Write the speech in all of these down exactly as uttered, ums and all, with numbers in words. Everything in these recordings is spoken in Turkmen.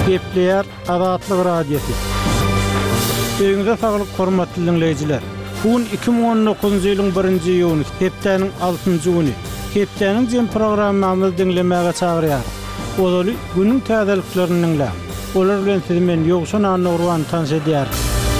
Gepleyer Azatlyk Radiosu. Öňüňizde saglyk hormatly dinleýijiler. Bugün iki bin on dokuzunçy ýylyň birinji ýylyny, hepdeniň altynjy güni. Hepdeniň jem programmamyzy dinlemäge çagyrýar. Olaly günüň täzeliklerini dinlä. Olar bilen sizi men ýogşan anagruan tanış edýär.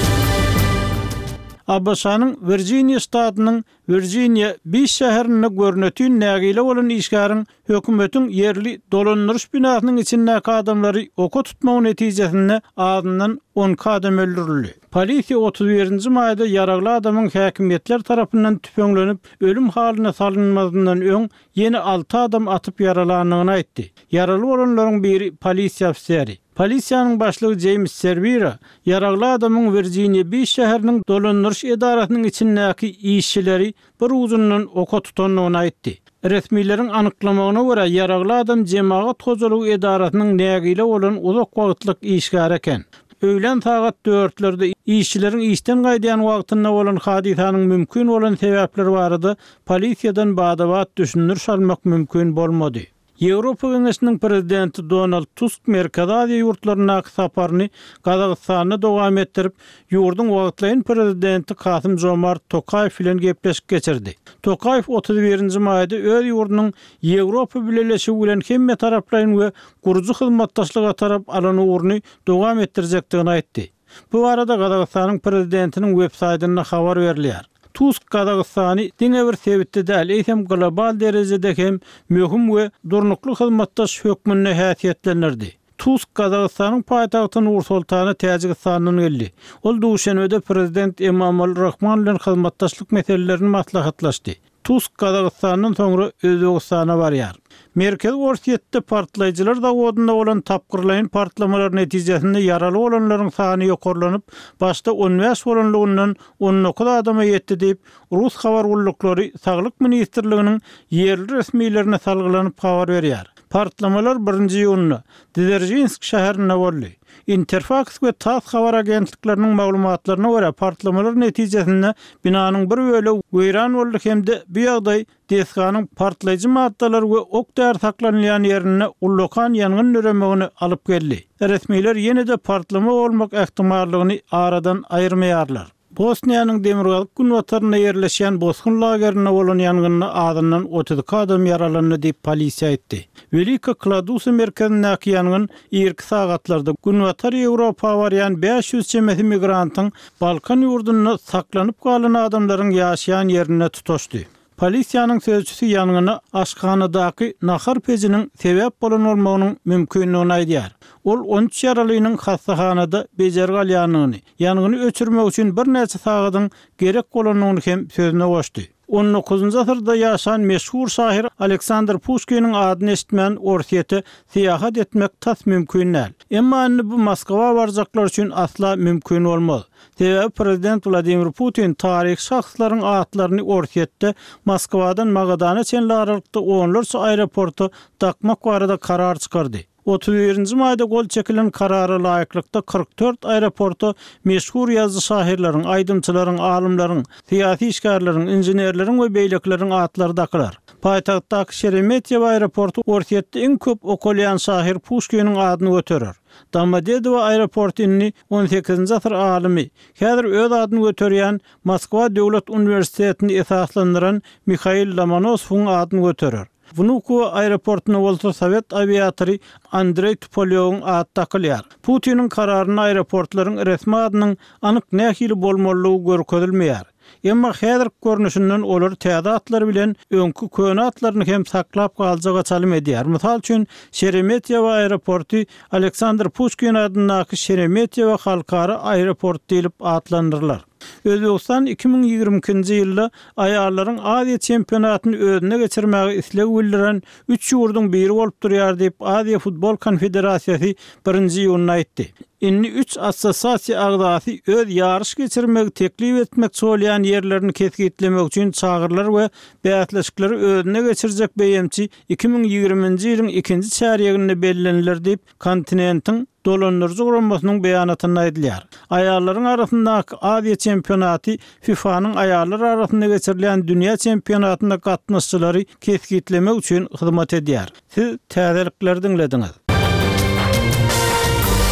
Abbasanyň Virginia ştatynyň Virginia Beach şäherinde görnetýän nägile bolan işgäriň hökümetiň yerli dolandyryş binasynyň içindäki adamlary oka tutmagy netijesinde adından on adam öldürildi. Polisiýa otuz birinji maýda yaragly adamyň häkimetler tarapyndan tüpeňlenip ölüm halyna salynmazyndan öň ýene alty adam atyp yaralandygyny aýtdy. Yaraly bolanlaryň biri polisiýa ofiseri. Polisiýanyň başlygy James Cervera yaragly adamyň Virginia Beach şäheriniň dolandyryş edarasynyň içindäki işçileri bir uzundan oka tutanlygyny aýtdy. Resmiýlerin anyklamagyna görä yaragly adam jemaat hojalygy edarasynyň nägile bolan uzak wagtlyk işgär eken. Öýlen saat dörtlerde işçilerin işten gaýdýan wagtynda bolan hadisanyň mümkin bolan sebäpleri barady. Polisiýadan badabat düşünür almak mümkin bolmady. Ýewropa Geňeşiniň prezidenti Donald Tusk Merkez Aziýa ýurtlaryna saparyny Gazagystanda dowam etdirip, ýurdun wagtlaýan prezidenti Kasym Jomart Tokayew bilen gepleşip geçirdi. Tokayew otuz birinji maýda öz ýurdunyň Ýewropa birleşigi bilen hemme taraplaryň we gurujy hyzmatdaşlyga tarap alan ugrny dowam etdirjekdigini aýtdy. Bu arada Gazagystanyň prezidentiniň web saýtyna habar berilýär. Tusk Gazagystany diňe bir sebitde däl, eýsem global derejede hem möhüm we durnukly hyzmatdaş hökmüne häsiýetlenirdi. Tusk Gazagystanyň paýtagtyny Nur-Sultana Täjikistanyň geldi. Ol duşanbede prezident Emomali Rahmon bilen hyzmatdaşlyk meselelerini maslahatlaşdy. Tusk Gazagystanyň soňra Özbegistana barýar. Merkez Orsiýetde partlaýjylar dawodunda bolan tapgyrlaýan partlamalar netijesinde yaraly bolanlaryň sany ýokarlanyp, başda on beş bolanlygyndan on dokuz adama ýetdi diýip Rus habar gullukları Saglyk ministrliginiň yerli resmiýlerine salgylanyp habar berýär. Partlamalar birinji ýylyny Dzержинск şäherinde boldy. Interfax we TASS habar agentlikleriniň maglumatlaryna görä partlamalar netijesinde binanyň bir böle weýran boldy hemde bu ýagdaý deskanyň partlaýjy maddalary we okdar saklanýan ýerine ullokan ýangyn nöremegini alyp geldi. Resmiýler ýene-de partlama bolmak ähtimallygyny aradan aýyrmaýarlar. Bosniýanyň Demirgazyk günwataryna ýerleşýän bosgun lagerine bolan ýangynny adından otuz adam yaralandy diýip polisiýa aýtdy. Velika Kladusa merkezindäki ýangyn ýerki sagatlarda günwatar Ýewropa barýan beş ýüz çemesi migrantyň Balkan ýurduna saklanyp galan adamlaryň ýaşaýan ýerine tutuşdy. Polisiýanyň sözçüsü ýangynny aşkanadaky nahar pejiniň sebäp bolan bolmagynyň mümkinligini aýdýar. Ol on üç yaralynyň hastahanada bejer galýanyny, ýangynny öçürmek üçin bir näçe sagatyň gerek bolanyny hem sözüne goşdy. on dokuzunçy asyrda ýaşan meşhur şair Aleksandr Pushkiniň adyny eşitmän Orsiýete seýahat etmek tas mümkin näl. Emma indi bu Moskwa barjaklar üçin asla mümkin bolmaz. Sebäbi prezident Vladimir Putin taryh şahslaryň atlaryny Orsiýetde Moskwadan Magadana çenli aralykda onlarça aeroportu takmak barada karar çykardy. otuz birinji maýda gol çekilen karara laýyklykda kırk dört aeroportu meşhur ýazgy şairleriň, aýdymçylaryň, alymlaryň, syýasy işgärleriň, inženerleriň we beýlekleriň atlary daklar. Paýtagtdaky Şeremetyew aeroportu Orsiýetde iň köp okulýan şair Pushkiniň adyny göterer. Domodedowo aeroportyny on sekizinji asyr alymy, häzir öz adyny göterýän Moskwa Döwlet Uniwersitetini esaslandyran Mikhail Lomonosowyň adyny göterer. Vnukovo aeroportuna bolsa Sovet aviatory Andrey Tupolyowyň ady takylýar. Putiniň kararyny aeroportlaryň resmi adynyň anyk nähili bolmalygy görkezilmeýär. Emma häzir görnüşinden olar täze atlar bilen öňkü köne atlaryny hem saklap galjaga çalym edýär. Mysal üçin Şeremetyew aeroporty Aleksandr Pushkin adynaky Şeremetyew halkara aeroport diýilip adlandyrylýar. Özbegistan iki bin ýigrimkinji ýylda aýallaryň Aziýa çempionatyny özüne geçirmäge isleg bildiren üç ýurdun biri bolup durýar diýip Aziýa Futbol Konfederasiýasy birinji ýylyny aýtdy. Inni üç assosiasiýa agdasy öz ýarış geçirmegi teklip etmek bolýan ýerlerini kesgitlemek üçin çagyrlar we bäýatleşikleri özüne geçirjek beýemçi iki bin ýigriminji ýylyň ikinji çäreginde bellenler diýip kontinentiň dolandırıcı uğramasının beyanatına edilýär. Ayarların arasındaky Aziýa çempionaty FIFA'nın ayarlar arasında geçirilen dünya çempionatında gatnaşçylary keskitlemek üçin hyzmat edýär. Siz täzelikleri dinlediňiz.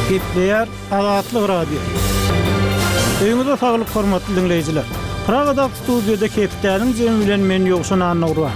Gepleýär Azatlyk Radio. Öýüňizde saglyk hormatly dinleýijiler. Pragada studiýada Kepdäniň jemi bilen men ýogşan anawra.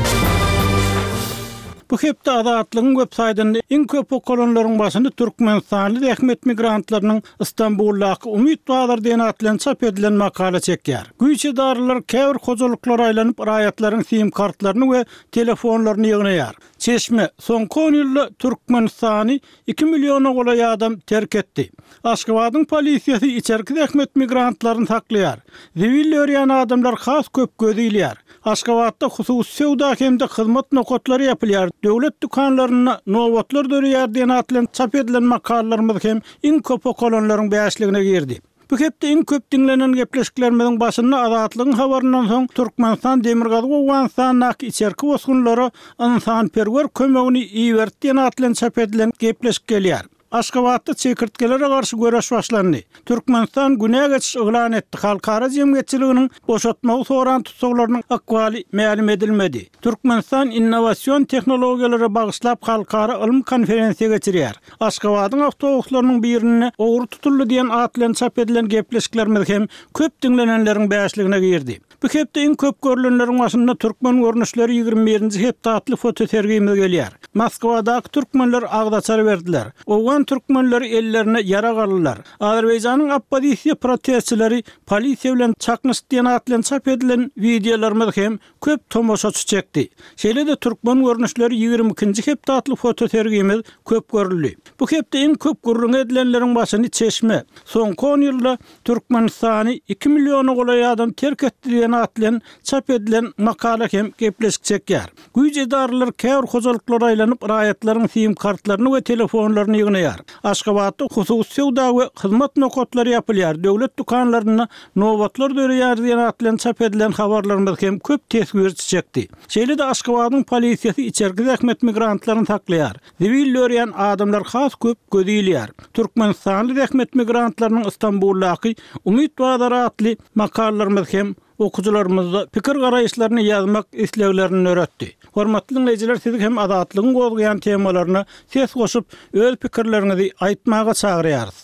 Bu hepde Azatlygyň websaýtynda iň köp okulanylaryň başynda Türkmenistanly rehmet migrantlarynyň Istanbuldaky Umidwalar diýen atlan çap edilen makala çekýär. Güýçedarlar käbir hojalyklar aýlanyp raýatlaryň sim kartlaryny we telefonlaryny ýygnaýar. Çeşme soňky on ýylda Türkmenistany iki milliona golay adam terk etdi. Aşgabatyň polisiýasy içerki rehmet migrantlaryny saklaýar. Zivil ýörýän adamlar has köp gözüýär. Aşgabatda hususy sowda hemde hyzmat nokotlary ýapylýar. Döwlet dukanlaryna nowatlar dörýär diýen atlan çap edilen makalalarymyz hem iň köp okulanylaryň bäşligine girdi. Bu hepde iň köp dinlenen gepleşiklerimiziň başynda Azatlygyň habarynyň soň Türkmenistan Demirgazy Owganstanyň içerki bosgunlary insan perwer kömegini iýerdi diýen atlan çap edilen gepleşik gelýär. Aşgabatda çekirtgelere garşy göreş başlandy. Türkmenistan güne geçiş oglan etdi. Halkara jemgyýetçiliginiň boşatmagy soran tutsaglarynyň akwaly ma'lum edilmedi. Türkmenistan innovasiýon tehnologiýalary bagyşlap halkara ilm konferensiýa geçirýär. Aşgabatyň awtobuslarynyň birini ogry tutuldy diýen atlan çap edilen gepleşiklerimiz hem köp dinlenenleriň bäşligine girdi. Bu hepde iň köp görülenleriň başynda türkmen görnüşleri ýygrimi birinji hepde atly foto sergimiz gelýär. Moskwadaky türkmenler agdaçar berdiler. Owgan türkmenleri ellerine yara garlylar. Azerbaýjanyň oppozisiýa protestçileri polisiýa bilen çaknyş diýen atlan çap edilen videolarymyz hem köp tomoşaçy çekdi. Şeýle-de türkmen görnüşleri ýygrimi ikinji hepde atly foto sergimiz köp görüldi. Bu hepde iň köp gurrun edilenleriň başynda Çeşme. Soňky on ýylda Türkmenistany iki milliona golay adam terk etdi diýen atlan çap edilen makala hem gepleşik çekýär. Güýçedarlar käbir hojalyklar aýlanyp raýatlaryň sim kartlaryny we telefonlaryny ýygnaýar. Aşgabatda hususy sowda we hyzmat nokotlary ýapylýar. Döwlet dukanlaryna nowatlar dörýär diýen atlan çap edilen habarlarymyz hem köp tesir çekdi. Şeýle-de Aşgabatyň polisiýasy içerki rehmet migrantlaryny saklaýar. Zivil ýörýän adamlar has köp gözüýär. Türkmenistanly rehmet migrantlarynyň Istanbuldaky Umidwalar atly makalalarymyz hem okujularymyzda pikir garaýyşlaryny ýazmak isleglerini öğretdi. Hormatly dinleýijiler, sizi hem Azatlygyň gozgaýan temalaryna ses goşup öz pikirlerinizi aýtmaga çagyrýarys.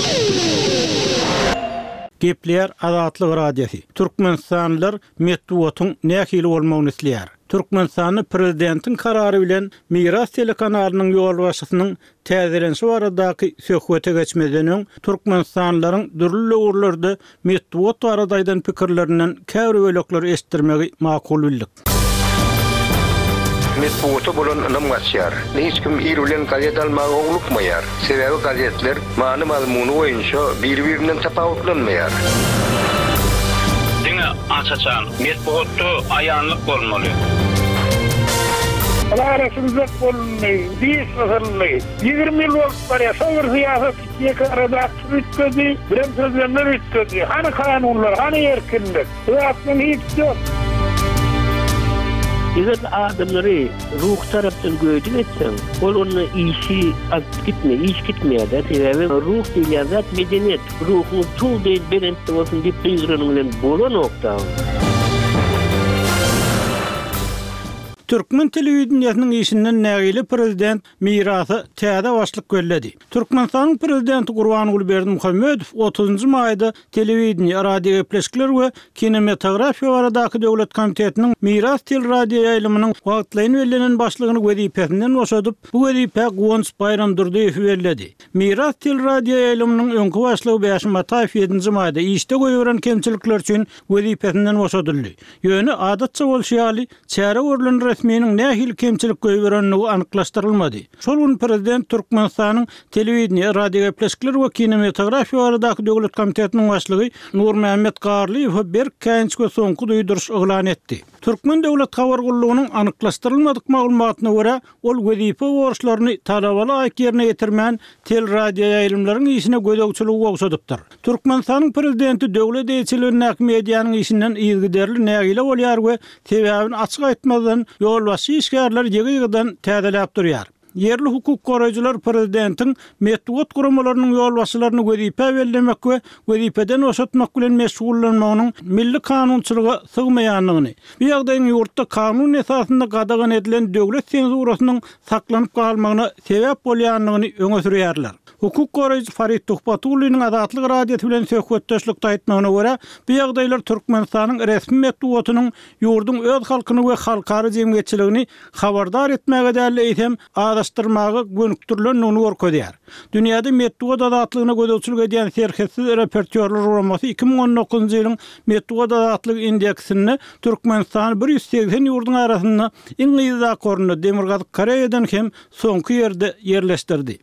Gepleýär Azatlyk Radiosi. Türkmenistanlylar medeniýetyň nähili bolmagyny isleýär. Türkmenistany prezidentiň karary bilen Miras telekanalynyň ýolbaşçysynyň täzelenşi baradaky söhbete geçmeden öň Türkmenistanlylaryň dürli urlarda medeniýet baradaýdan pikirlerinden käbir bölekler estirmegi makul bildik. Medeniýete bolan namgaçýar. Hiç kim ýerlen gazet almagy oglukmaýar. Sebebi gazetler many mazmuny boýunça bir-birinden tapawutlanmaýar. Diňe açaçan medeniýetde aýanlyk bolmaly. Alarasızlık bolunmayı, diş nasırlığı. yirmi yıl var ya, savur siyaset yekarada ütkezi, bilen sözlerler ütkezi. Hani kanunlar, hani erkinlik. Zaten hiç yok. Eger adamları ruh taraftan göydün etsen, ol onun işi az gitme, iş gitmeye de. Sebebi ruh değil ya, zat medeniyet. Ruhun tuğ değil, benette olsun deyip kıygırının bola nokta. Türkmen telewizionynyň işinden nägili prezident mirasy täze başlyk gölledi. Türkmenistanyň prezidenti Gurbanuly Berdimuhammedow otuzynjy maýda telewizoniýa, radio gepleşikler we kinematografiýa baradaky döwlet komitetiniň miras tel radio ýaýlymynyň wagtlaryny bellänen başlygyny wezipesinden boşadyp, bu wezipe Gowans Bayram Durdiýew berledi. Miras tel radio ýaýlymynyň öňkü başlygy Bäşim Ataýew ýedinji maýda işde goýuran kemçilikler üçin wezipesinden boşadyldy. Ýöne adatça bolşýaly çäre görülen resminiň nähili kemçilik goýuranlygy anyklaşdyrylmady. Şol gün prezident Türkmenistanyň telewizioniýa, radio gepleşikler we kinematografiýa baradaky döwlet komitetiniň başlygy Nurmehmet Garlyýew bir käňçe soňky duýduruş oglan etdi. Türkmen döwlet habar gullugynyň anyklaşdyrylmadyk maglumatyna görä, ol wezipe borçlaryny talabaly aýk ýerine ýetirmän tel radio ýaýlymlaryň işine gödökçiligi ogşadypdyr. Türkmenistanyň prezidenti döwlet eýçiliginiň mediýanyň işinden ýygyderli nägile bolýar we sebäbini açyk aýtmadan ýolbaşy işgärler ýygy-ýygydan täzeläp durýar. Yerli hukuk goraýjylar prezidentin medeniýet guramalarynyň ýolbaşçylaryny wezipe bellemek we wezipeden oşatmak bilen meşgullanmagynyň milli kanunçylyga sygmaýanlygyny, bu ýagdaýyň ýurtda kanun esasynda gadagan edilen döwlet senzurasynyň saklanyp galmagyna sebäp bolýanlygyny öňe sürýärler. Hukuk goraýjy Farid Tuhbatulyň Azatlyk radiýasy bilen söhbetdeşlik taýtmagyna görä, bu ýagdaýlar Türkmenistanyň resmi medeniýetynyň ýurdun öz halkyny we halkary jemgyýetçiligini habardar etmäge däl eýsem adaşdyrmagy gönüktirilen görkezýär. Dünýäde medeniýet azatlygyna gödäçilik edýän serhessiz repertuarlar uramasy iki ming on dokuzunçy ýylyň medeniýet azatlyk indeksini Türkmenistan bir ýüz seksen ýurdun arasynda iň ýyza koruny Demirgazyk Koreýadan hem soňky ýerde ýerleşdirdi.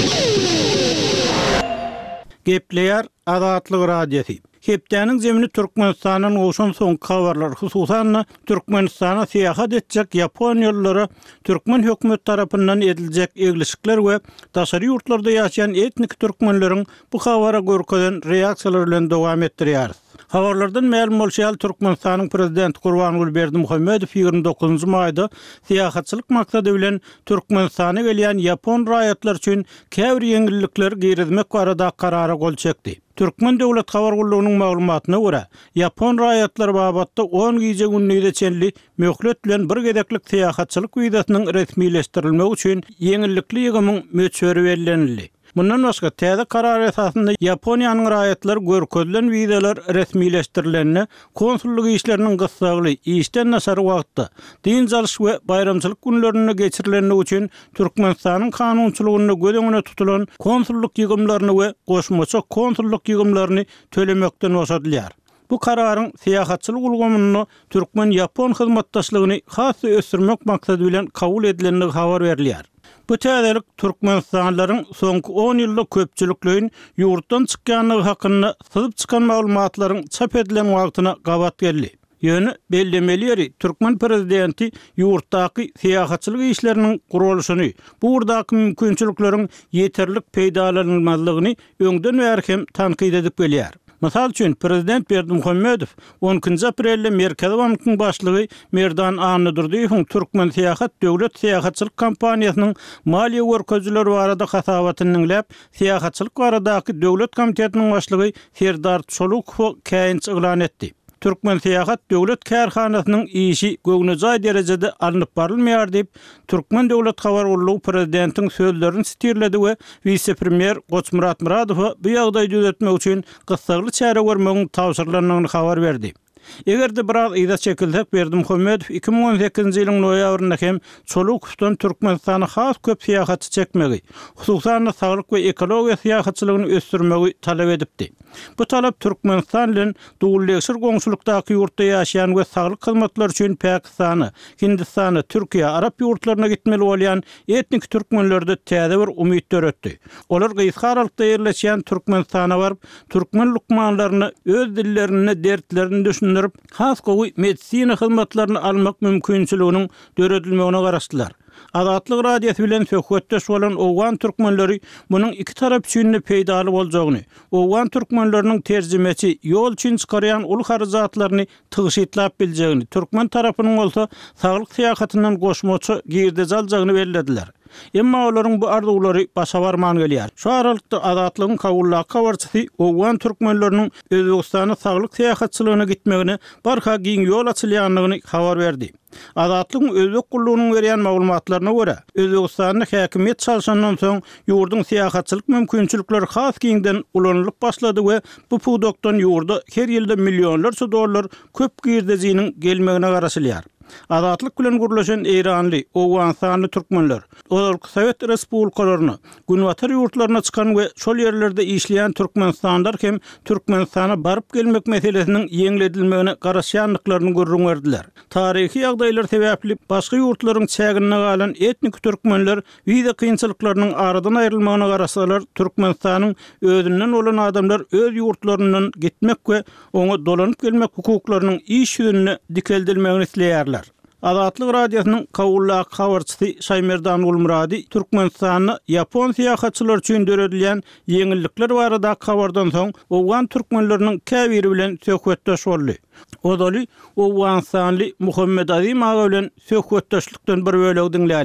Gepleýär Azatlyk radiýasy. Hepdäniň zemini Türkmenistanyň oşan soňky habarlar, hususan Türkmenistana seýahat etjek Ýaponiýalylara Türkmen hökümeti tarapyndan ediljek egleşikler we daşary ýurtlarda ýaşaýan etnik türkmenleriň bu habara görkezden reaksiýalary bilen dowam etdirýär. Habarlardan ma'lum bolýar, Türkmenistanyň prezidenti Gurbanguly Berdimuhammedow ýygrimi dokuzunçy maýda seýahatçylyk maksady bilen Türkmenistana gelýän Ýapon raýatlar üçin käbir ýeňillikler girizmek barada karara gol çekdi. Türkmen döwlet habar gullugynyň maglumatyna görä, Ýapon raýatlar babatda on gije günlüğde çenli möhlet bilen bir gedeklik seýahatçylyk wizasynyň resmileşdirilmegi üçin ýeňillikli ýygymyň möçberi bellenildi. Bundan başga täze karar esasında Yaponiýanyň raýatlar görkezlen wizalar resmileşdirilenine konsulluk işlerinin gysgaly, işden nasar wagtda, din jalyş we bayramçylyk günlerini geçirilenine üçin Türkmenistanyň kanunçylygyny gödeňine tutulan konsulluk ýygymlaryny we goşmaça konsulluk ýygymlaryny tölemekden başadylýar. Bu kararyň seýahatçylyk ulgamyny Türkmen Ýapon hyzmatdaşlygyny hasy ösürmek maksady bilen kabul edilenligi habar berilýär. Bu täzelik Türkmenistanlylaryň soňky on ýylda köpçülikliň ýurtdan çykýanlygy hakynda syzyp çykan maglumatlaryň çap edilen wagtyna gabat geldi. Ýöne bellemeleri Türkmen prezidenti ýurtdaky seýahatçylyk işleriniň gurulşyny, bu urdaky mümkinçilikleriň ýeterlik peýdalanylmalygyny öňden bäri tanqid edip gelýär. Mysal üçin prezident Berdimuhammedow onuncu aprelde Merkezi Bankyň başlygy Merdan Anydyrdyýowyň Türkmen seýahat döwlet seýahatçylyk kampaniýasynyň maliýe görkezjileri barada hasabatyny dinläp, seýahatçylyk baradaky döwlet komitetiniň başlygy Serdar Çolukow käýinç eglan etdi. Türkmen seýahat döwlet kärhanasynyň işi göwnejä derejede alınıp barylmaýar diýip Türkmen döwlet habar gullugy prezidentiň sözlerini sitirledi we vice-premier Goçmurat Muradow bu ýagdaýy düzeltmek üçin gysgaly çäre görmegiň tawsyrlanyny habar berdi. Egerde biraz ýa-da çekilsek Berdimuhammedow iki ming on sekizinçi ýylyň noýabrynda hem Çolukowdan Türkmenistana has köp seýahatçy çekmegi, hususan saglyk we ekologiýa seýahatçylygyny ösdürmegi talap edipdi. Bu talap Türkmenistan bilen dugulleşir goňşulykdaky ýurtda ýaşaýan we saglyk hyzmatlary üçin Pakistany, Hindistany, Türkiýe, Arap ýurtlaryna gitmeli bolýan etnik türkmenlerde täze bir umyt döretdi. Olar gyzgarlykda ýerleşýän Türkmenistana baryp, türkmen lukmanlaryny öz dillerini, dertlerini düşündirip, has gowy medisina hyzmatlaryny almak mümkinçiliginiň döredilmegine garaşdylar. Azatlyk radiýasy bilen söhbetdeş bolan owgan türkmenleri munyň iki tarap üçin peýdaly boljagyny, owgan türkmenleriniň terjimesi ýol üçin çykarýan ul haryjatlaryny tygyş etlap biljegini, türkmen tarapynyň bolsa saglyk seýahatynyň goşmaça girde jaljagyny bellediler. Emma olaryň bu arzuwlary başa barman gelýär. Şu aralykda Azatlygyň kabullaky habarçysy owgan türkmenleriniň Özbegistana saglyk seýahatçylygyna gitmegine barha giň ýol açylýanlygyny habar berdi. Azatlygyň özbek gullugynyň berýän maglumatlaryna görä, Özbegistanyň häkimet çalşandan soň ýurdun seýahatçylyk mümkinçilikleri has giňden ulanylyp başlady we bu pudokdan ýurda her ýylda milliónlarça dollar köp girdejiniň gelmegine garaşylýar. Azatlyk bilen gurulşan Eýranly, Owganstanly türkmenler, olar Sowet respublikalaryna, günwatar ýurtlaryna çykan we şol ýerlerde işleýän türkmenstanlar hem Türkmenistana baryp gelmek meselesiniň ýeňledilmegine garaşýanlyklaryny görüň berdiler. Tarihi ýagdaýlar sebäpli başga ýurtlaryň çägine galan etnik türkmenler wiza kynçylyklarynyň aradan aýrylmagyna garaşsalar, Türkmenistanyň özünden olan adamlar öz ýurtlaryndan gitmek we oňa dolanyp gelmek hukuklarynyň iş ýönüne dikeldilmegini isleýärler. Azatlyk radiýasynyň kabullaky habarçysy Şaýmerdan Gulmurady Türkmenistanyny Ýapon seýahatçylar üçin döredilýän ýeňillikler barada habardan soň owgan türkmenleriniň käbiri bilen söhbetdeş boldy. Odaly Owganstanly Muhammed Azim aga bilen söhbetdeşlikden bir bölegi dinläýäliň.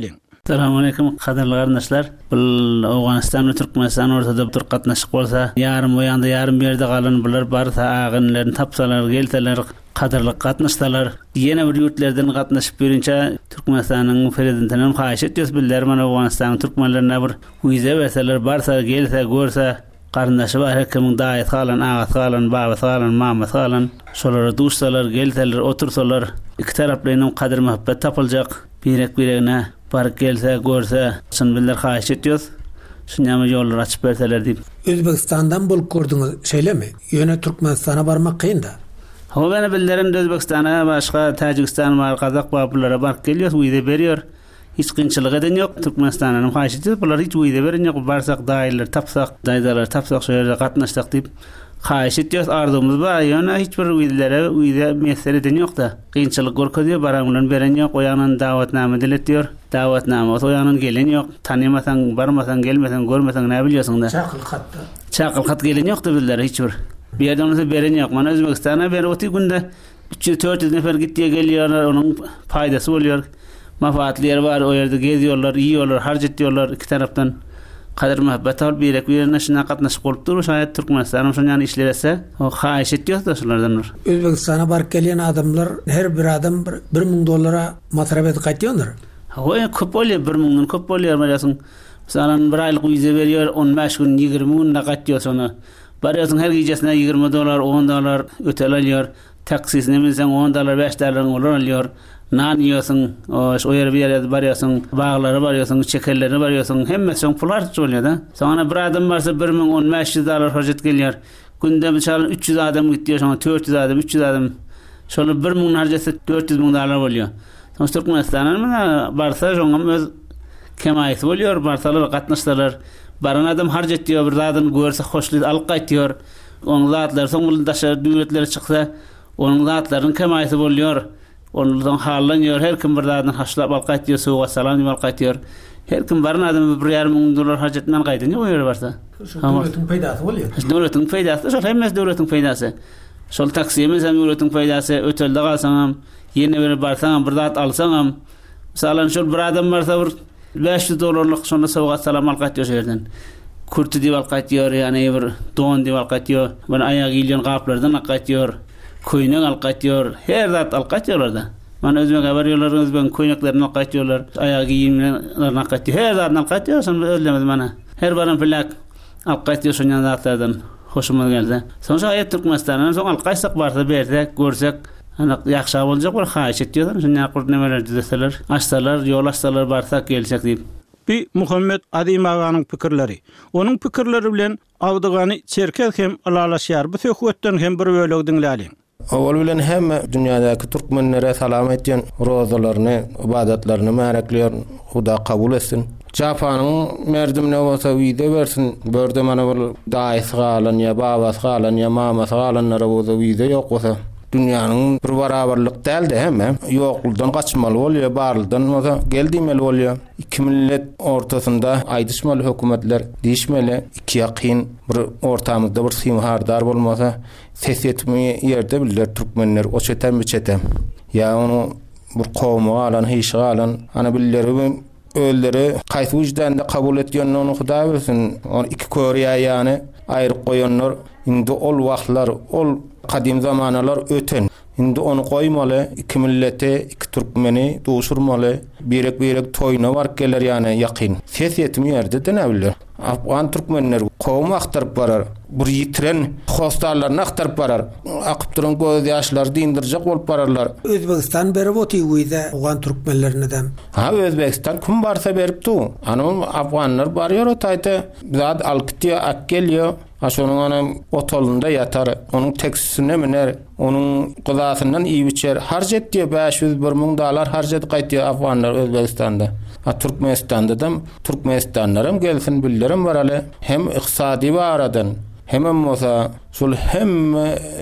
Assalamu alaykum qadarly gardaşlar. Bu Awganistan we Türkmenistan ortada bir gatnaşyk bolsa, yarım o ýanda yarım berde galan bular barsa agynlaryny tapsalar, gelseler, qadarly gatnaşsalar, ýene bir ýurtlardan gatnaşyp birinçe Türkmenistanyň prezidentinden haýyş etýäs bilýär, mana Awganistanyň türkmenlerine bir wiza berseler, barsa gelse, görse, qarındaşı var, hekimin daýat galan, agat galan, babat galan, mamat galan, şolara duşsalar, gelseler, otursalar, iki taraplynyň qadyr muhabbet tapyljak, birek biregine barık gelse, görse, şun bildir haýyş etýäs. Şunyama ýollar açyp berseler diýip. Özbekistandan bolup gördüňiz şeýlemi? Ýöne Türkmenistana barmak kynda. Hawa bana bildirim Özbekistana, başga Tajikistan bar, Kazak barlara bark gelýär, wiza berýär. Hiç kynçylyk eden ýok. Türkmenistanyň haýyş etýär, bular hiç wiza beren ýok. Barsak daýlar tapsak, daýdalar tapsak, şeýle gatnaşdyk diýip haýyş etýär. Ardymyz bar, ýöne hiç bir wizelere wiza mesele eden ýok da. Kynçylyk görkezýär, baramlan beren ýok. Oýanyň dawatnama diletýär. Dawatnama oýanyň gelen ýok. Tanymasaň, barmasaň, gelmeseň, görmeseň näme bilýärsiň da. Çaqyl hatda. Çaqyl hat gelen ýok da bilýär hiç bir. Bir ýerden beren ýok. Mana Özbekistana ber oty günde üç yüz dört yüz nefer gitdiýe gelýärler, onuň paýdasy bolýar. Mafaatlylar bar, o ýerde gezýärler, ýýýärler, harjatýarlar iki tarapdan. Qadyr muhabbet alyp birek birine şuna gatnaşyp bolup durup, şaýat Türkmenistanyň şonýany işlerese, o haýyş etýär da şolardan. Özbekistana bark gelýän adamlar, her bir adam bir ming dollara matrabat gaýtýandyr. Hawa köp bolýar, bir mingden köp bolýar barýasyň. Masalan, bir aýlyk wiza berýär, on beş gün ýygrimi gün gaýtýar şonu. Barýasyň her gijasina ýygrimi dollar, on dollar ötel alýar. Taksisine minseň on dollar, beş dollar olar alýar. Nan ýasyň, o ýer bir ýerde barýasyň, baglary barýasyň, çekelleri barýasyň, hemmesi pular bolýar da. Soňra bir adam barsa bir ming on beş yüz dollar harjat gelýär. Günde mesela üç yüz adam gitýär, şoňa dört yüz adam, üç yüz adam. Şonu bir ming harjatsa dört yüz ming dollar bolýar. Soň Türkmenistanyň barsa şoňa öz kemaýet bolýar, barsalar gatnaşsalar, baran adam harjat diýär, bir adam görse hoşlyk alyp gaýtýar. Onuň zatlar soň daşa döwletlere çyksa, onuň zatlarynyň kemaýeti bolýar. Onlardan hallanýar, her kim bir zadyny haşlap alyp gaýtýar, sowa salam diýip alyp gaýtýar. Her kim baran adam bir ýarym ming dollar harjatman gaýtýar, o ýere barsa. Döwletiň peýdasy bolýar. Döwletiň peýdasy, şol hemmes döwletiň peýdasy. Şol taksimiz hem döwletiň peýdasy, ötelde galsaňam, ýene bir barsaňam, bir zat alsaňam, masalan şol bir adam barsa bir beş yüz dollarlyk şonu sowa salam alyp gaýtýar şerden. Kurty diýip alyp gaýtýar, ýani bir don diýip alyp gaýtýar, bir aýag ýylýan gaplardan alyp gaýtýar. Köýnek alyp gaýtýar, her zat alyp gaýtýarlar. Mana özüme habar ýollar, özüň köýneklerini alyp gaýtýarlar, aýagy ýyýmlerini alyp gaýtýar, her zatdan alyp gaýtýar, şonu özlemez mana. Her baran plak alyp gaýtýar şonýan zatlardan hoşuma geldi. Soňra aýat Türkmenistanyň soň alyp gaýsak barsa bersek, görsek, ana ýaxşy boljak bir haýyş etýär, şonýa qurt nemeler diýseler, açsalar, ýol açsalar barsak gelsek diýip. Bi Muhammed Adim aganyň pikirleri. Onuň pikirleri bilen Awdygany Çerkez hem alalaşýar. Bu söhbetden hem bir bölegi dinläliň. Awal bilen hem dünýädäki türkmenlere salam etýän rozalaryny, ibadatlaryny märekleýär, Huda kabul etsin. Japanyň merdimine bolsa wiza bersin. Börde mana bir daýys galan ýa babas galan ýa mamas galanlara bolsa wiza ýok bolsa. Dünýäniň bir barabarlyk däldi hemme. Ýoklukdan gaçmaly bolýar, barlydan bolsa geldimeli bolýar. İki millet ortasynda aýdyşmaly hökümetler diýişmeli. İki ýakyn bir ortamyzda bir simhardar bolmasa, ses etmeýe ýerde bilýär türkmenler o çetem bir çetem. Ýa onu bir kowmy alan, heýşi alan, ana bilýär öldüri gaýsy wujdanda kabul etýän onu Huda bilsin. On iki köriýä ýany aýryp goýanlar. Indi ol wagtlar, ol kadim zamanalar öten. Indi onu koymalı, iki millete, iki türkmeni duşurmalı, birek birek toyuna var gelir yani yakın. Ses yetmiyordu da ne bilir. Afgan türkmenler kovum aktarıp barar. Bir yitiren hostarlarını aktarıp barar. Akıp duran göz yaşlar dindirecek olup bararlar. Özbekistan berip oti uyda Afgan türkmenlerine dem. Ha Özbekistan kim barsa berip tu. Anam Afganlar barıyor o tayta. Zat alkıtiya ak geliyor. Aşonun anam otolunda yatar. Onun teksisine miner. Onun gıdasından iyi biçer. Harcet diye beş yüz bir ming dolar harcet kaytiyor Afganlar Özbekistan'da. Ha Türkmenistan'da da Türkmenistanlarım gelsin billerim var ale. Hem iqtisadi baradan hem moza sul hem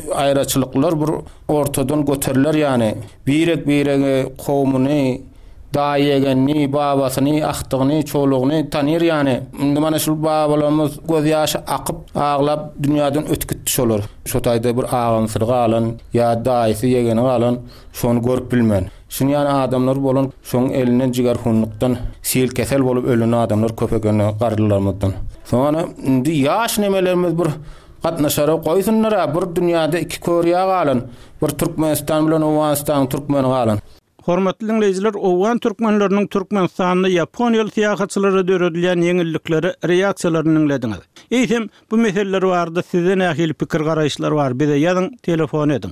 ayrıçılıklar bir ortadan götürler yani. Birek birek kowmuny daýegenni, babasyny, ahtygyny, çolugyny tanýar ýani. Indi mana şu babalarymız göz ýaşy akyp, aglap dünýäden ötkütdi şolar. Şu taýda bir agamsyr galan, ýa daýysy ýegeni galan, şonu görüp bilmän. Şunu ýani adamlar bolan, şoň elinden jigar hunlukdan sil kesel bolup ölen adamlar köpegeni garrylarmydan. Sonra indi ýaş nemelerimiz bir gatnaşara goýsunlar, bir dünýäde iki Korea galan, bir Türkmenistan bilen Awganistan Türkmen galan. Hormatly dinleyijiler, Owgan türkmenläriniň Türkmenistanyny Yaponiýaly syýahatçylary döredilýän ýeňillikleri, reaksiýalaryny dinlediňiz. Eýsem, bu meseleler barada size nähili pikir garaýşlar bar, bize ýazyň, telefon ediň.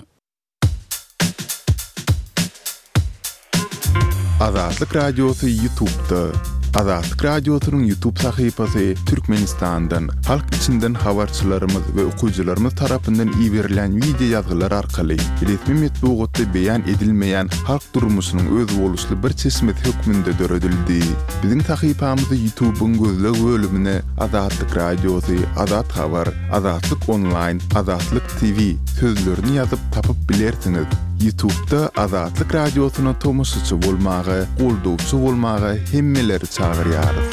Azatlyk Radiosu YouTube'da. Azatlyk Radiosu'nun YouTube sahypasy Türkmenistan'dan, halk içinden habarçylarymyz we okuwçylarymyz tarapyndan iýerilen video ýazgylar arkaly resmi metbuatda beýan edilmeýän halk durmuşynyň öz boluşly bir çeşmet hökmünde döredildi. Biziň sahypamyzy YouTube'un gözleg bölümine Azatlyk Radiosu, Azat Habar, Azatlyk Online, Azatlyk T V sözlerini ýazyp tapyp bilersiňiz. YouTube'da Azatlyk Radiosu'na tomoşçy bolmagy, goldowçy bolmagy hemmeleri çağırýarys.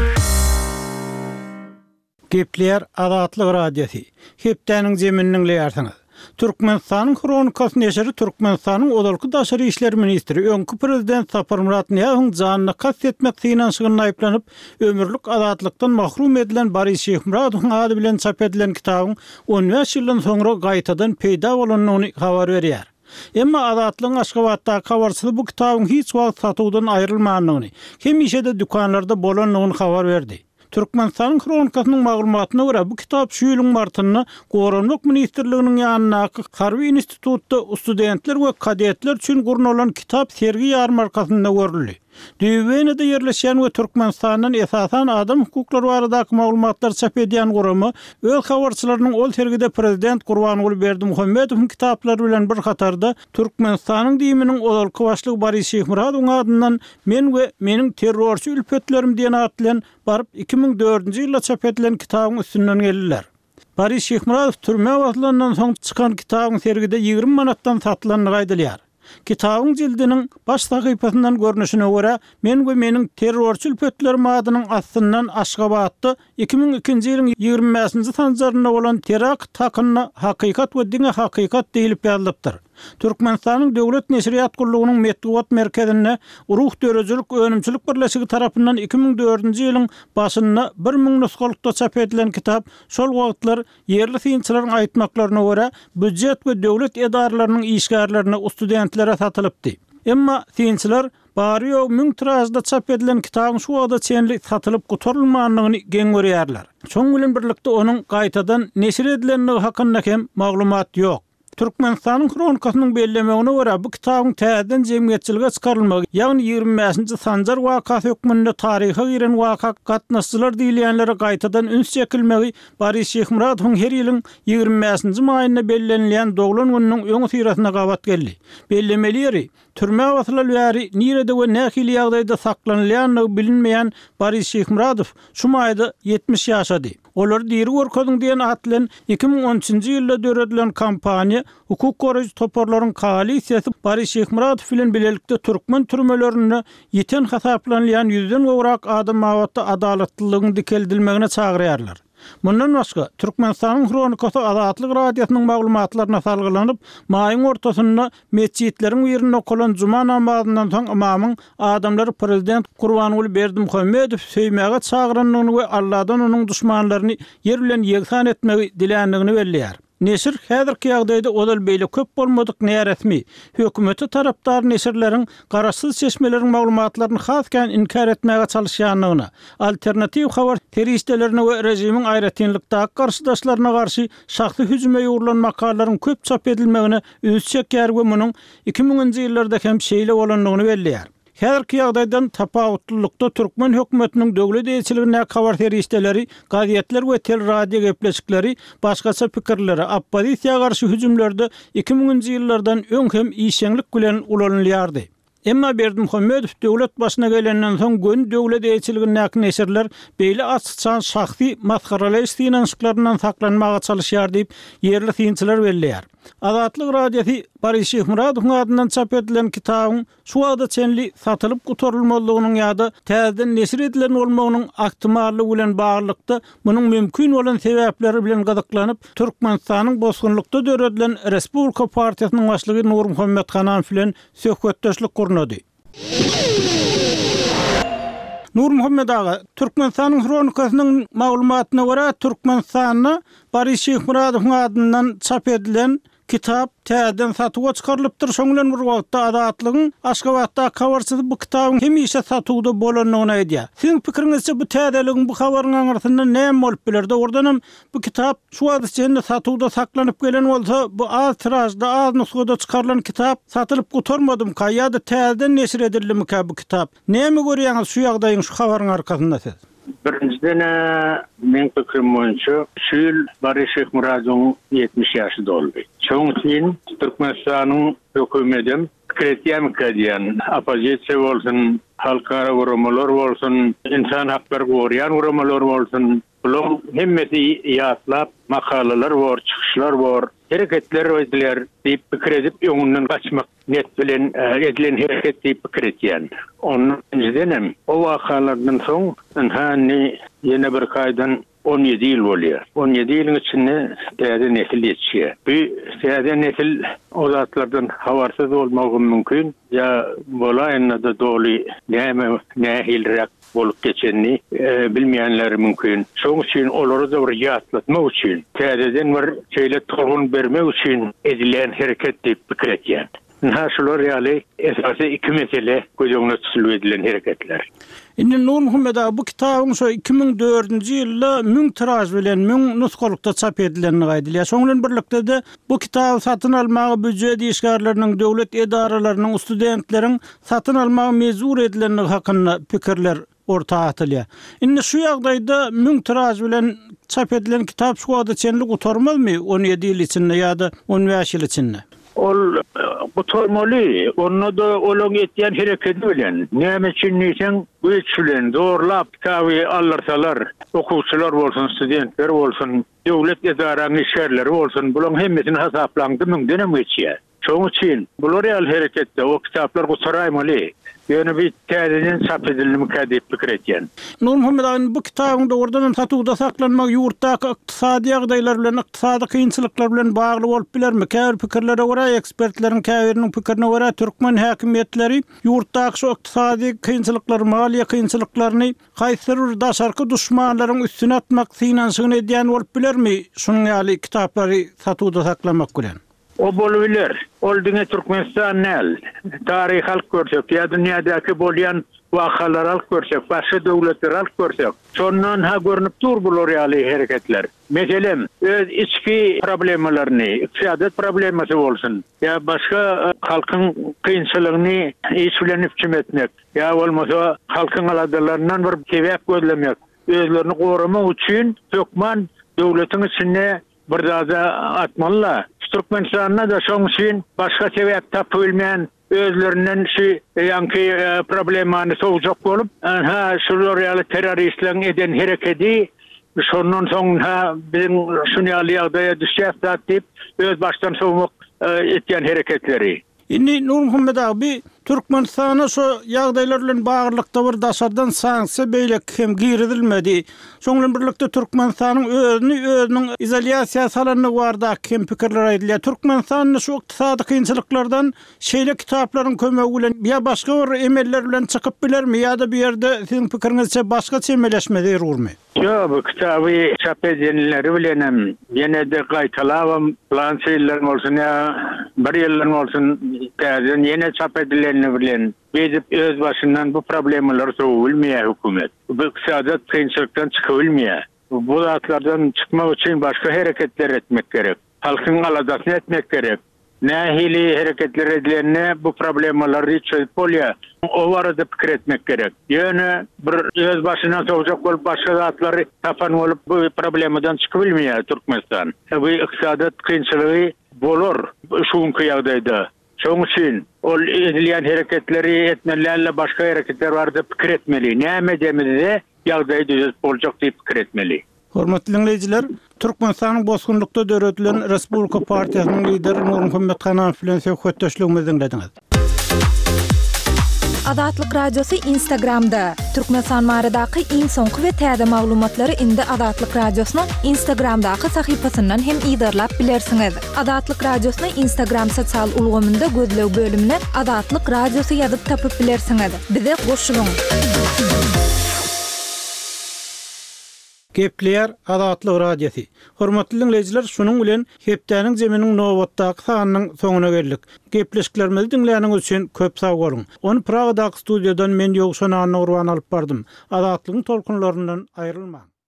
Gepler Azatlyk Radiosu. Hepdeniň zemininiň leýärsiňiz. Türkmenistanyň Kronikasy neşri Türkmenistanyň Odalky daşary işler ministri, öňkü prezident Sapar Murat Niýazowyň janyny kast etmek synanşygyny aýplanyp, ömürlük azatlykdan mahrum edilen Barys Şehmuradowyň ady bilen çap edilen kitabyň on beş ýyldan soňra gaýtadan peýda bolanyny habar berýär. Emma Azatlygyň Aşgabatdaky habarçysy bu kitabyň hiç wagt satywdan aýrylmanyny, hemişe de dükanlarda bolanyny habar berdi. Türkmenistanyň Kronikasynyň maglumatyna görä bu kitap şu ýylyň martyny Goranlyk ministrliginiň ýanynaky Harby institutda studentler we kadetler üçin gurnulan kitap sergi ýarmarkasynda görüldi. Düýbenede ýerleşen we Türkmenistanyň esasan adam hukuklary baradaky maglumatlar çap edýän guramy öz habarçylarynyň ol sergide prezident Gurbanuly Berdimuhammedowyň kitaplary bilen bir hatarda Türkmenistanyň diýiminiň odalky başlygy Barys Şehmuradowyň adyndan men we meniň terrorçy ülpetlerim diýen atlan baryp iki ming dördünji ýylda çap edilen kitabyň üstünden geldiler. Barys Şehmuradow türme wagtlaryndan soň çykan kitabyň sergide ýygrimi manatdan satylanyny gaýdylýar. Kitabyň jildiniň baş sahypasyndan görnüşine görä, men we meniň terrorçy ülpetlerim adynyň astyndan Aşgabatda iki ming ikinji ýylyň ýygrimi beşinji sanjaryna bolan terakt hakyny hakykat we diňe hakykat diýilip ýazylypdyr. Türkmenistanyň döwlet neşriýat gurulugynyň metbuat merkezine Ruh Dörejilik Önümçilik birleşigi tarapyndan iki ming dördünji ýylyň başynda bir ming nusgalykda çap edilen kitap şol wagtlar ýerli synçylaryň aýtmaklaryna görä büdjet we döwlet edaralarynyň işgärlerine studentlere satylypdy. Emma synçylar baryo ming tirajda çap edilen kitabyň şu wagtda çenli satylyp gutarylmanyny geň görýärler. Şoň bilen birlikde onuň gaýtadan neşir edilenligi hakynda hem maglumat ýok. Türkmenistanyň Kronikasynyň bellemegine görä bu kitabyň täzeden jemgyýetçilige çykarylmagy, ýagny ýygrimi beşinji sanjar wakasy hökmünde taryha giren waka gatnaşçylar diýilýänlere gaýtadan üns çekilmegi Barys Şehmuradowyň her ýylyň ýygrimi beşinji maýyna bellenilýän doglan gününiň öňe syrasyna gabat geldi. Bellemeleri türme wagtlaryny nirede we nähili ýagdaýda saklanylýanlygy bilinmeýän Barys Şehmuradow şu maýda yetmiş ýaşady. Olar diýeri görkezin diýen atlan iki ming on üçinji ýylda döredilen kampaniýa hukuk goraýjy toparlaryň koalisiýasy Barys Şehmuradow bilen bilelikde türkmen türmelerini ýeten hasaplanýan ýüzden gowrak adam awatda adalatlylygyň dikeldilmegine çagyrýarlar. Mundan başga Türkmenistanyň Kronikasy Azatlyk Radiosynyň maglumatlaryna salgylanyp, maýyň ortasynda mescitleriň ýerine okulan juma namazynyň soň imamyň adamlar prezident Gurbanuly Berdimuhammedow söýmäge çagyranyny we Allahdan onuň duşmanlaryny ýer bilen ýeksan etmegi dilendigini belliýär. Neşir häzirki ýagdaýda odal beýle köp bolmadyk näresmi hökümeti tarapdar neşirleriň garaşsyz seçmeleriň maglumatlaryny hasken inkar etmäge çalışýanlygyna, alternativ habar teristlerine we rejimiň aýratynlykdaky garşydaşlaryna garşy şahsy hüjüme ýurulan makalalaryň köp çap edilmegine üns çekýär we munyň iki minginji ýyllarda hem şeýle bolanlygyny belliýär. Häzirki ýagdaýdan tapawutlulukda türkmen hökümetiniň döwlet elçiligine habar teristleri, gazetler we teleradio gepleşikleri, başgaça pikirleri, oppozisiýa garşy hüjümlerde iki minginji ýyllardan öň hem işeňlik bilen ulanylýardy. Emma Berdimuhammedow döwlet başyna gelenden soň gün döwlet eýçiligine näkin eserler beýle açykçan şahsy maskaralaş finansylaryndan saklanmaga çalışýar diýip ýerli synçylar belleýär. Azatlyk radiosi Barış Şehmuradow adyndan çap edilen kitabyň şu wagtda çenli satylyp gutarylmalygynyň ýa-da täzeden nesir edilen bolmagynyň ahtimallygy bilen baglykda munyň mümkin bolan sebäpleri bilen gazaklanyp Türkmenistanyň bosgunlukda döredilen Respublika Partiýasynyň başlygy Nur Muhammed Hanan bilen söhbetdeşlik gurnady. Nur Muhammed ağa, Türkmenistanyň Hronikasynyň maglumatyna görä Türkmenistanyň Barış Şehmuradow adyndan çap edilen kitap täzeden satyga çykarylypdyr. Şoňlan bir wagtda Azatlygyň Aşgabatda kawarsy bu kitabyň hemişe satywda bolanyny aýdýar. Siň pikiriňizçe bu täzeligiň bu habaryň aňyrtynda näme bolup bilerdi? Ordanam bu kitap şu wagtda satywda saklanyp gelen bolsa, bu az tirajda, az nusgada çykarylan kitap satylyp gutarmadym ka ýa-da täzeden nesir edildimi ka bu kitap? Näme görýäňiz şu ýagdaýyň şu habaryň arkasynda siz? Birinciden men pikirim boýunça şu ýyl Barış Şehmuradow yetmiş ýaşy doldy. Şoň üçin Türkmenistanyň hökümetim kretiýan kadýan opozisiýa bolsun, halkara guramalar bolsun, insan hakları gorýan guramalar bolsun, bular hemmeti ýatlap makalalar bor, çykyşlar bor, hereketler ediler diýip pikir edip ýoňundan gaçmak net bilen edilen hereket diýip pikir etýän. Ondan o wakalardan soň hani ýene bir kaýdan on ýedi ýyl bolýar. on ýedi ýylyň içinde täze nesil ýetişýär. Bu täze nesil o zatlardan habarsyz bolmagy mümkin. Ya bolaýan da doly näme nähilrak bolup geçenini e, bilmeyenler mümkün. Şoň üçin olary da bir ýatlatmak üçin, täzeden bir şeýle torgun bermek üçin edilen hereket diýip pikir etýär. Naşular ýaly esasy iki mesele göýüňe tutulup edilen hereketler. Indi Nur Muhammed ağa, bu kitabyň şu iki min dördünji ýylda müň tiraj bilen müň nusgalykda çap edilenini gaýdylýar. Şoňlan birlikde de bu kitaby satyn almagy büdjet işgärleriniň, döwlet edaralarynyň, studentleriň satyn almagy mezur edilenini hakynda pikirler ortağa atylýar. Indi şu ýagdaýda müň tiraj bilen çap edilen kitap şu wagtda çenli gutarmalmy on ýedi ýyl içinde ýa-da on beş ýyl içinde? Ol gutarmaly, onu da olan etýän hereketi bilen. Näme üçin diýsen, bu üçlen zorlap kitaby alyrsalar, okuwçylar bolsun, studentler bolsun, döwlet edaranyň işgärleri bolsun, bular hemmesini hasaplandy müňden geçýär. Şoň üçin bular ýaly hereketde o kitaplar gutaraymaly. Ýöne bir täzeden çap edilimi kädip pikir etýän. Nur Muhammed ağa, bu kitabyň da ordan satywda saklanmak ýurtdaky ykdysady ýagdaýlar bilen, ykdysady kynçylyklar bilen bagly bolup bilermi? Käbir pikirlere görä, ekspertleriň käbiriniň pikirine görä, türkmen häkimetleri ýurtdaky şu ykdysady kynçylyklar, maliýe kynçylyklaryny gaýsyr daşarky duşmanlaryň üstüne atmak synansygyny edýän bolup bilermi? Şunyň ýaly kitaplary satywda saklamak bilen. O bolabilir. Ol diňe Türkmenistan näl? Taryh halk görsek, ýa dünýädäki bolýan wakalar halk görsek, başga döwletler halk görsek. Şondan ha görnüp dur bular ýaly hereketler. Meselem, öz içki problemalaryny, iqtisadiýat problemasy bolsun, ýa başga halkyň kynçylygyny işlenip etmek, ýa bolmasa halkyň aladlaryndan bir sebäp gözlemek, özlerini goramak üçin hökman döwletiň içinde bir daza atmalylar. Türkmenistan'da da şoň üçin başga sebäp tapylmaýan özlerinden şu ýanky problemany sowjak bolup, ha şular ýaly teröristleriň eden hereketi şondan soň ha biziň şuny ýaly ýagdaýa düşýär diýip öz başdan sowmak etýän hereketleri. Indi Nur Muhammed ağa, Türkmenistana şu ýagdaýlar bilen baglykda bir daşardan sanksiýa beýle hem giridilmedi. Şoňlan birlikde Türkmenistanyň özüni özüniň izolýasiýa salanyny barda hem pikirler aýdylýar. Türkmenistanyň şu ykdysady kynçylyklardan şeýle kitaplaryň kömegi bilen ýa başga bir emeller bilen çykyp bilermi ýa-da bir ýerde siň pikiriňizçe başga çemeleşme derurmy? Yo, bu kitaby çap edilenleri bilenem. Ýene de gaýtalawam, plan şeýler bolsun ýa bir ýyllar bolsun, täzeden ýene çap edilen bilen bezip öz başından bu problemler sowulmaýar hökümet. Bu ykdysadyat kynçylykdan çykybilmaýar. Bu zatlardan çykmak üçin başga hereketler etmek gerek. Halkyň aladasyny etmek gerek. Nähili hereketler edilenine bu problemleri çözüp bolýar. O barada pikir etmek gerek. Ýöne bir öz başından sowjak bolup başga zatlary tapan bolup bu problemden çykybilmaýar Türkmenistan. Bu ykdysadyat kynçylygy bolar şuňky ýagdaýda. Şoň üçin ol edilýän hereketleri etmelerle başka hareketler bardy pikir etmeli. Näme demeli ýagdaý düzelt boljak diýip pikir etmeli. Hormatly dinleyijiler, Türkmenistanyň bozgunlukda döretlen Respublika Partiýasynyň lideri Nurmuhammed Hanaň bilen söhbetdeşligimizi dinlediňiz. Adatlyk radiosu Instagramda. Türkmenistan maradaky iň soňky we täze maglumatlary indi Adatlyk radiosynyň Instagramdaky sahypasynyň hem ýydarlap bilersiňiz. Adatlyk radiosyny Instagram sosial ulgamynda gözlew bölümine Adatlyk radiosu ýazyp tapyp bilersiňiz. Bize goşulyň. Gepler Adatlyk radiosu. Hormatly dinleyijiler, şunuň bilen hepdäniň jeminiň nowatdaky sanynyň soňuna geldik. Gepleşiklerimizi dinleýäniňiz üçin köp sag bolun. Onu Pragadaky studiýadan men Ýogşan Nurwan alyp bardym. Adatlygyň tolkunlaryndan aýrylmaň.